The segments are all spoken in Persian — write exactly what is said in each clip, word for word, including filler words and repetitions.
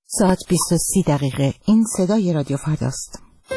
ساعت بیست و سه دقیقه. این صدای رادیو فرداست.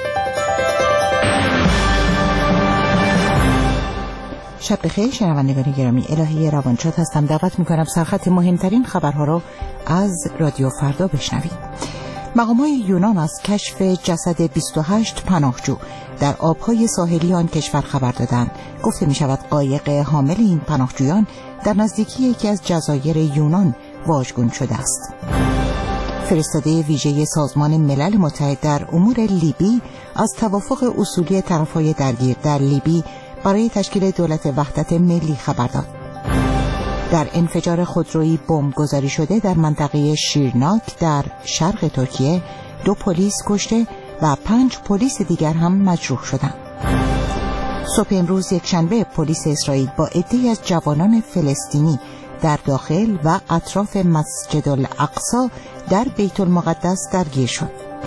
شب بخیر شنوندگان گرامی، الهی روانشاد هستم. دعوت میکنم سرخط مهمترین خبرها رو از رادیو فردا بشنوید. مقامات یونان از کشف جسد بیست و هشت پناهجو در آبهای ساحلی آن کشور خبر دادند. گفته می شود قایق حامل این پناهجویان در نزدیکی یکی از جزایر یونان واژگون شده است. فرستاده ویژه سازمان ملل متحد در امور لیبی از توافق اصولی طرفهای درگیر در لیبی برای تشکیل دولت وحدت ملی خبر داد. در انفجار خودرویی بمب گذاری شده در منطقه شیرناک در شرق ترکیه دو پلیس کشته و پنج پلیس دیگر هم مجروح شدند. صبح امروز یک شنبه پلیس اسرائیل با عده‌ای از جوانان فلسطینی در داخل و اطراف مسجد الاقصی در بیت المقدس درگیر شد.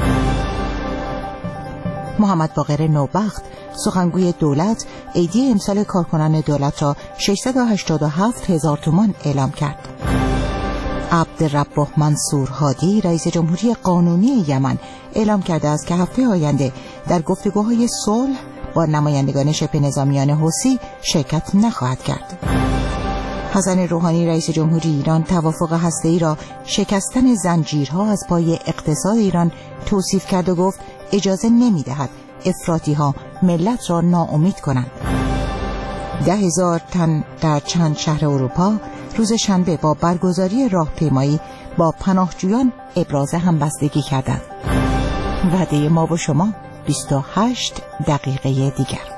محمد باقر نوبخت سخنگوی دولت ایدی امسال کارکنان دولت را ششصد و هشتاد و هفت هزار تومان اعلام کرد. عبدالرب منصور هادی رئیس جمهوری قانونی یمن اعلام کرده است که هفته آینده در گفتگوهای صلح با نمایندگان شبه نظامیان حوثی شرکت نخواهد کرد. حسن روحانی رئیس جمهوری ایران توافق هسته‌ای را شکستن زنجیرها از پای اقتصاد ایران توصیف کرد و گفت اجازه نمی‌دهد افراطی‌ها ملت را ناامید کنند. ده هزار تن در چند شهر اروپا روز شنبه با برگزاری راهپیمایی با پناهجویان ابراز همبستگی کردند. وعده ما و شما بیست و هشت دقیقه دیگر.